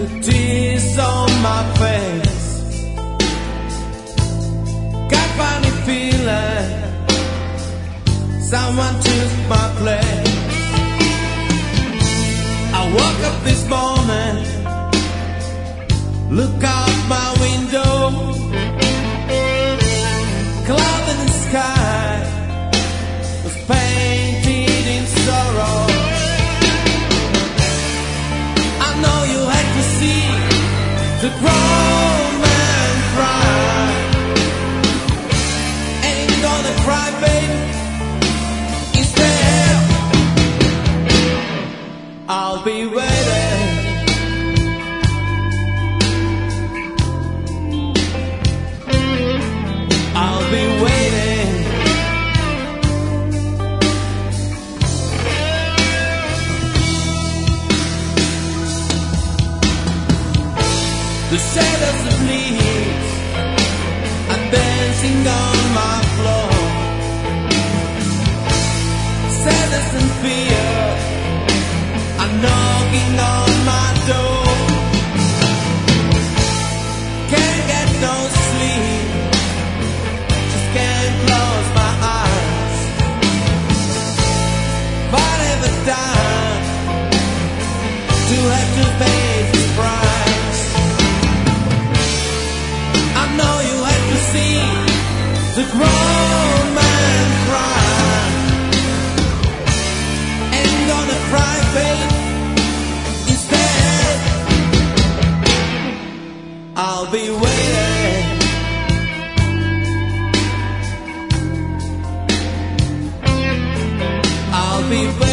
the tears on my face. Got funny feeling someone took my place. I woke up this morning, look out my window, cloud in the sky was painted in sorrow. I know you had to see the grown man cry. Ain't gonna cry, baby. Instead, I'll be waiting. I'll be waiting. The shadows of leaves are dancing on my floor. Sadness and fear are knocking on my door. Can't get no sleep, just can't close my eyes. Whatever time to have to pay this price. I know you have to see the grown man cry. Ain't gonna cry, babe. Instead, I'll be waiting. I'll be waiting.